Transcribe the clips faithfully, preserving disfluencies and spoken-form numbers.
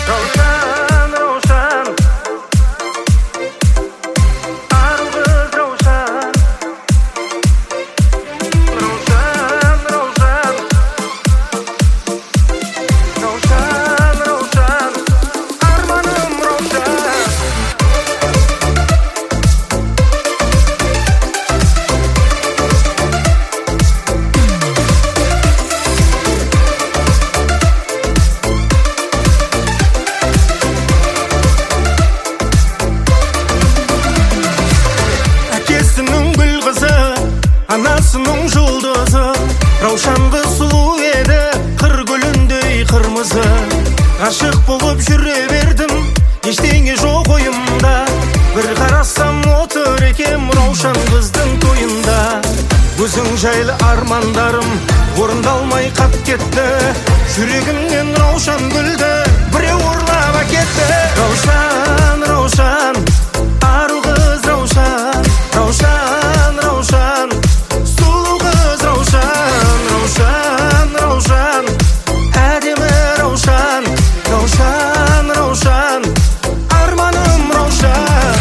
Ravshan, ravshan, arı kız ravshan. Ravshan, ravshan, ravshan, ravshan, armanım ravshan. Әкесінің гүл қызы, анасының жұлдызы, раушанғы сұлу еді, қыр гүліндей қырмызы. Ғашық болып жүре бердім, ештеңе жоқ ойымда. Бір қарасам отыр екем раушан қыздың тойында. Өзің жайлы армандарым орындалмай қап кетті. Жүрегімнен раушан гүлді біреу ұрлап әкетті. Раушан, раушан, ару қыз раушан. Раушан, раушан, сұлу қыз раушан. Раушан, раушан, әдемі раушан. Раушан, раушан, арманым раушан.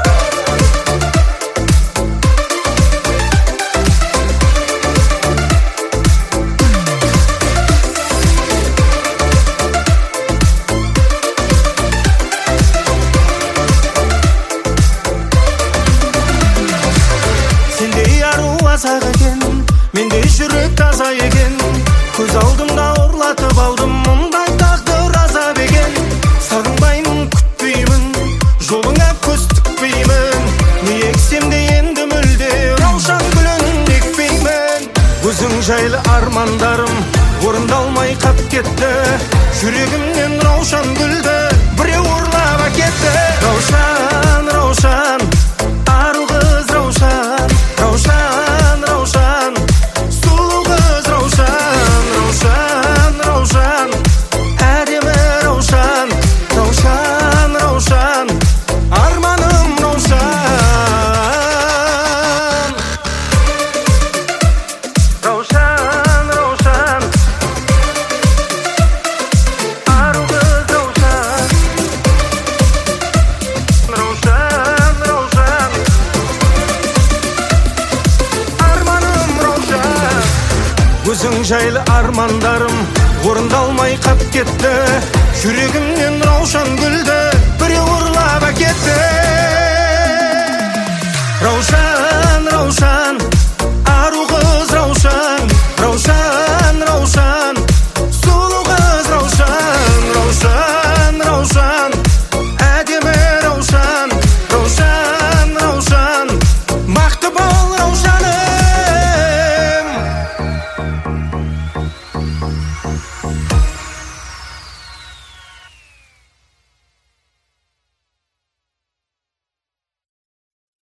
Сендей ару азақ екен, мендей жүрек таза екен. Көз алдымда ұрлатып алдым, мұндай тағдыр азап екен. Сағынбаймын, күтпеймін, жолыңа көз тікпеймін. Не ексем де енді мүлде раушан гүлін екпеймін. Өзің жайлы армандарым орындалмай қап кетті. Жүрегімнен раушан гүлді біреу ұрлап әкетті. Раушан, раушан, ару қыз раушан. Раушан, раушан, сұлу қыз раушан. Раушан, раушан, әдемі раушан. Раушан, раушан, арманым раушан. Раушан, раушан, ару қыз раушан. Раушан, раушан, арманым раушан. Өзің жайлы армандарым орындалмай қап кетті. Жүрегімнен раушан гүлді біреу ұрлап әкетті. Раушан, раушан, ару қыз раушан. Раушан,